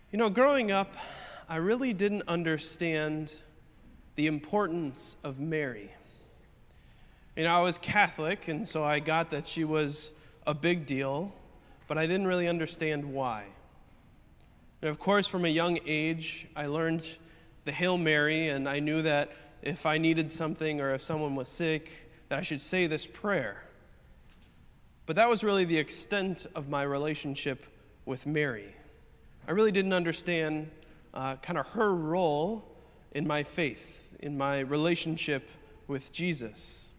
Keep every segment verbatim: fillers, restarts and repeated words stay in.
You know, growing up, I really didn't understand the importance of Mary. You know, I was Catholic, and so I got that she was a big deal, but I didn't really understand why. And of course, from a young age, I learned the Hail Mary, and I knew that if I needed something or if someone was sick, that I should say this prayer. But that was really the extent of my relationship with Mary. I really didn't understand uh, kind of her role in my faith, in my relationship with Jesus.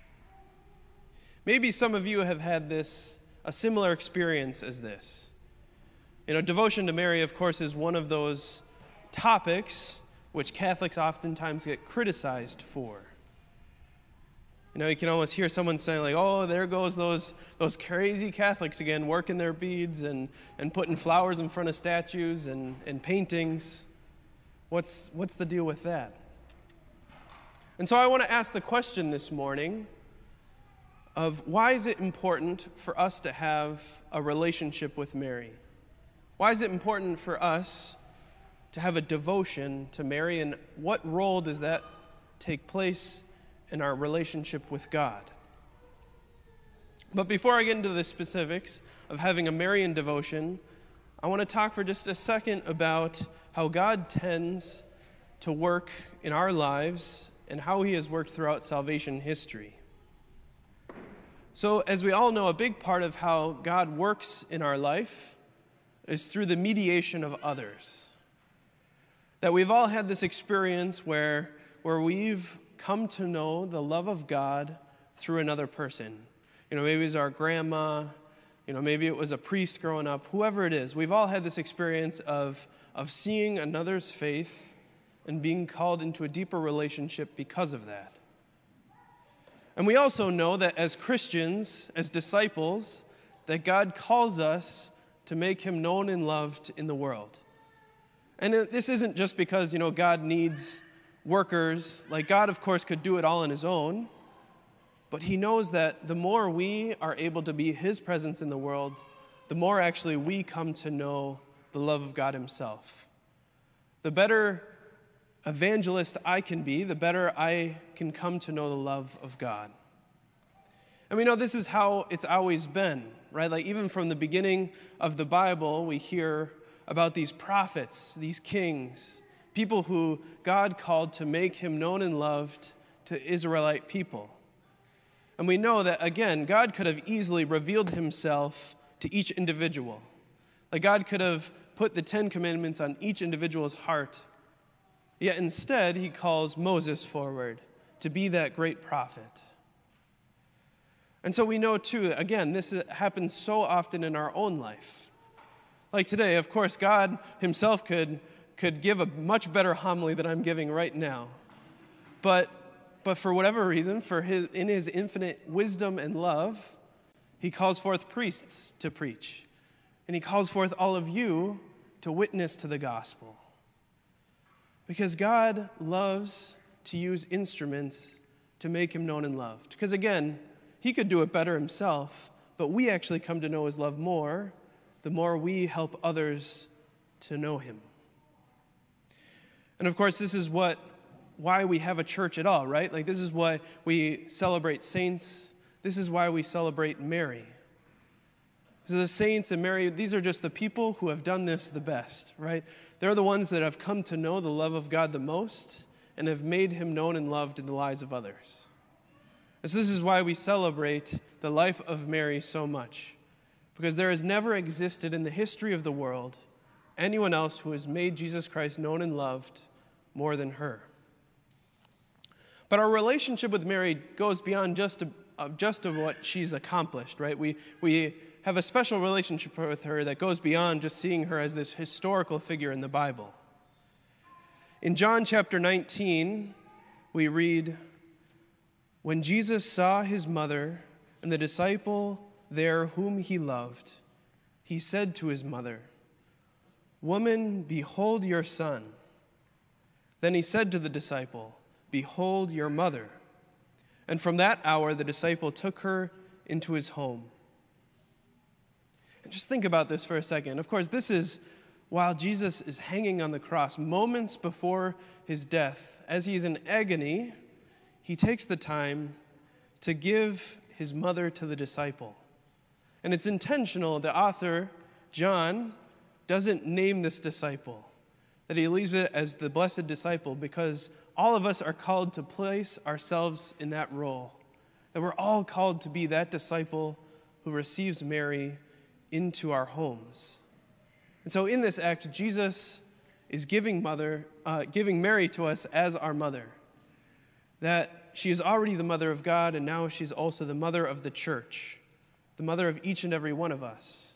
Maybe some of you have had this, a similar experience as this. You know, devotion to Mary, of course, is one of those topics which Catholics oftentimes get criticized for. You know, you can almost hear someone saying, like, oh, there goes those those crazy Catholics again, working their beads and, and putting flowers in front of statues and, and paintings. What's, what's the deal with that? And so I want to ask the question this morning of why is it important for us to have a relationship with Mary? Why is it important for us to have a devotion to Mary, and what role does that take place in our relationship with God? But before I get into the specifics of having a Marian devotion, I want to talk for just a second about how God tends to work in our lives and how he has worked throughout salvation history. So, as we all know, a big part of how God works in our life is through the mediation of others. That we've all had this experience where, where we've come to know the love of God through another person. You know, maybe it was our grandma, you know, maybe it was a priest growing up, whoever it is. We've all had this experience of, of seeing another's faith and being called into a deeper relationship because of that. And we also know that as Christians, as disciples, that God calls us to make him known and loved in the world. And this isn't just because, you know, God needs workers. Like, God, of course, could do it all on his own, but he knows that the more we are able to be his presence in the world, the more actually we come to know the love of God himself. The better evangelist I can be, the better I can come to know the love of God. And we know this is how it's always been, right? Like, even from the beginning of the Bible, we hear about these prophets, these kings, people who God called to make him known and loved to Israelite people. And we know that, again, God could have easily revealed himself to each individual. Like, God could have put the Ten Commandments on each individual's heart. Yet instead, he calls Moses forward to be that great prophet. And so we know, too, again, this happens so often in our own life. Like today, of course, God himself could, could give a much better homily than I'm giving right now. But, but for whatever reason, for his, in his infinite wisdom and love, he calls forth priests to preach. And he calls forth all of you to witness to the gospel. Because God loves to use instruments to make him known and loved. Because again, he could do it better himself, but we actually come to know his love more the more we help others to know him. And of course, this is what why we have a church at all, right? Like, this is why we celebrate saints. This is why we celebrate Mary. So the saints and Mary, these are just the people who have done this the best, right? They're the ones that have come to know the love of God the most and have made him known and loved in the lives of others. And so this is why we celebrate the life of Mary so much, because there has never existed in the history of the world anyone else who has made Jesus Christ known and loved more than her. But our relationship with Mary goes beyond just a, uh, just of what she's accomplished, right? We we have a special relationship with her that goes beyond just seeing her as this historical figure in the Bible. In John chapter nineteen, we read, "When Jesus saw his mother and the disciple there whom he loved, he said to his mother, 'Woman, behold your son.' Then he said to the disciple, 'Behold your mother.' And from that hour the disciple took her into his home." And just think about this for a second. Of course, this is while Jesus is hanging on the cross, moments before his death, as he is in agony, he takes the time to give his mother to the disciple. And it's intentional. The author, John, doesn't name this disciple, that he leaves it as the blessed disciple, because all of us are called to place ourselves in that role, that we're all called to be that disciple who receives Mary into our homes. And so in this act, Jesus is giving mother, uh, giving Mary to us as our mother, that she is already the mother of God, and now she's also the mother of the church, the mother of each and every one of us.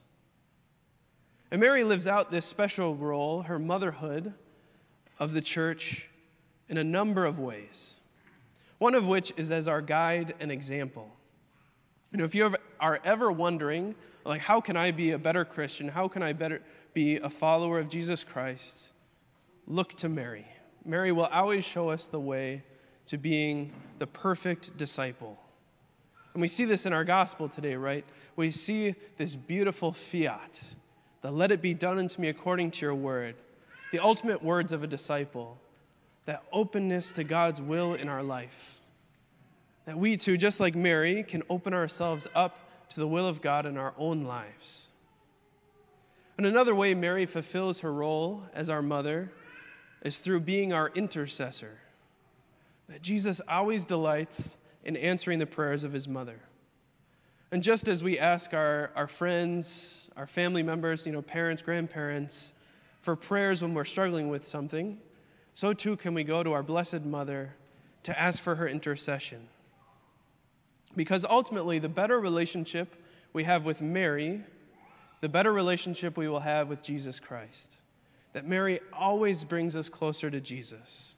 And Mary lives out this special role, her motherhood of the church, in a number of ways. One of which is as our guide and example. You know, if you ever, are ever wondering, like, how can I be a better Christian? How can I better be a follower of Jesus Christ? Look to Mary. Mary will always show us the way to being the perfect disciple. And we see this in our gospel today, right? We see this beautiful fiat, the let it be done unto me according to your word, the ultimate words of a disciple, that openness to God's will in our life. That we too, just like Mary, can open ourselves up to the will of God in our own lives. And another way Mary fulfills her role as our mother is through being our intercessor. That Jesus always delights in answering the prayers of his mother. And just as we ask our, our friends, our family members, you know, parents, grandparents, for prayers when we're struggling with something, so too can we go to our Blessed Mother to ask for her intercession. Because ultimately, the better relationship we have with Mary, the better relationship we will have with Jesus Christ. That Mary always brings us closer to Jesus.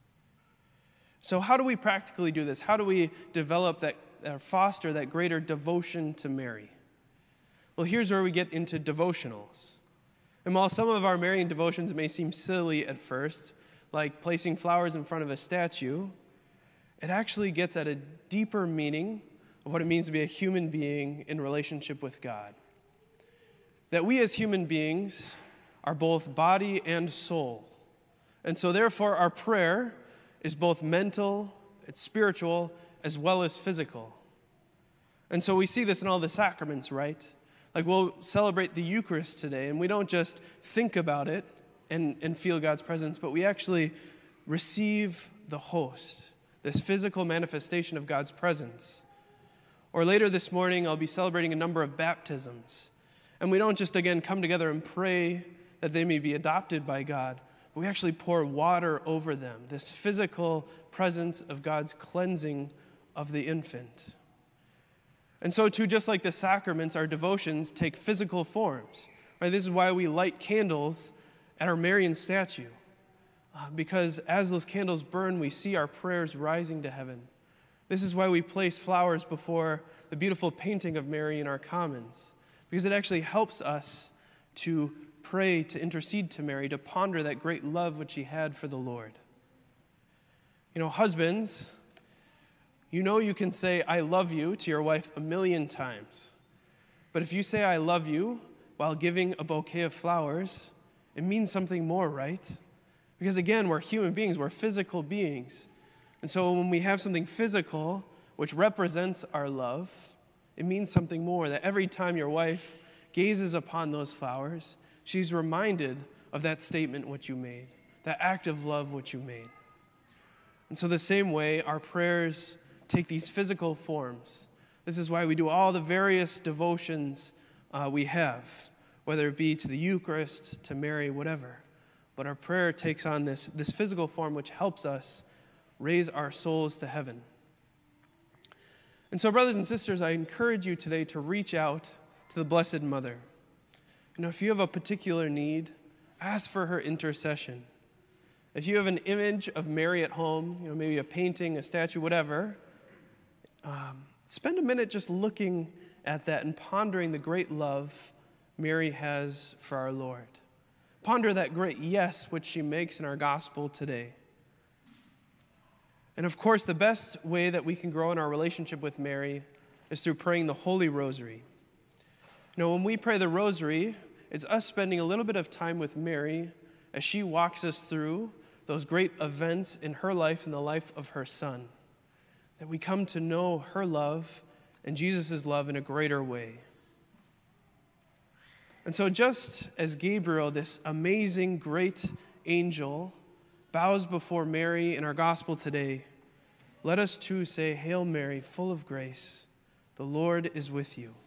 So how do we practically do this? How do we develop that, or foster that greater devotion to Mary? Well, here's where we get into devotionals. And while some of our Marian devotions may seem silly at first, like placing flowers in front of a statue, it actually gets at a deeper meaning of what it means to be a human being in relationship with God. That we as human beings are both body and soul. And so therefore our prayer is both mental, it's spiritual, as well as physical. And so we see this in all the sacraments, right? Like we'll celebrate the Eucharist today, and we don't just think about it and, and feel God's presence, but we actually receive the host, this physical manifestation of God's presence. Or later this morning, I'll be celebrating a number of baptisms. And we don't just, again, come together and pray that they may be adopted by God, but we actually pour water over them, this physical presence of God's cleansing of the infant. And so too, just like the sacraments, our devotions take physical forms. Right? This is why we light candles at our Marian statue. Uh, because as those candles burn, we see our prayers rising to heaven. This is why we place flowers before the beautiful painting of Mary in our commons. Because it actually helps us to pray, to intercede to Mary, to ponder that great love which she had for the Lord. You know, husbands, you know you can say, I love you to your wife a million times. But if you say, I love you while giving a bouquet of flowers, it means something more, right? Because again, we're human beings, we're physical beings. And so when we have something physical which represents our love, it means something more, that every time your wife gazes upon those flowers, she's reminded of that statement which you made, that act of love which you made. And so the same way, our prayers take these physical forms. This is why we do all the various devotions uh, we have, whether it be to the Eucharist, to Mary, whatever. But our prayer takes on this, this physical form which helps us raise our souls to heaven. And so, brothers and sisters, I encourage you today to reach out to the Blessed Mother. You know, if you have a particular need, ask for her intercession. If you have an image of Mary at home, you know, maybe a painting, a statue, whatever, um, spend a minute just looking at that and pondering the great love Mary has for our Lord. Ponder that great yes which she makes in our gospel today. And of course, the best way that we can grow in our relationship with Mary is through praying the Holy Rosary. You know, when we pray the Rosary, it's us spending a little bit of time with Mary as she walks us through those great events in her life and the life of her son, that we come to know her love and Jesus' love in a greater way. And so just as Gabriel, this amazing, great angel, bows before Mary in our gospel today, let us too say, Hail Mary, full of grace, the Lord is with you.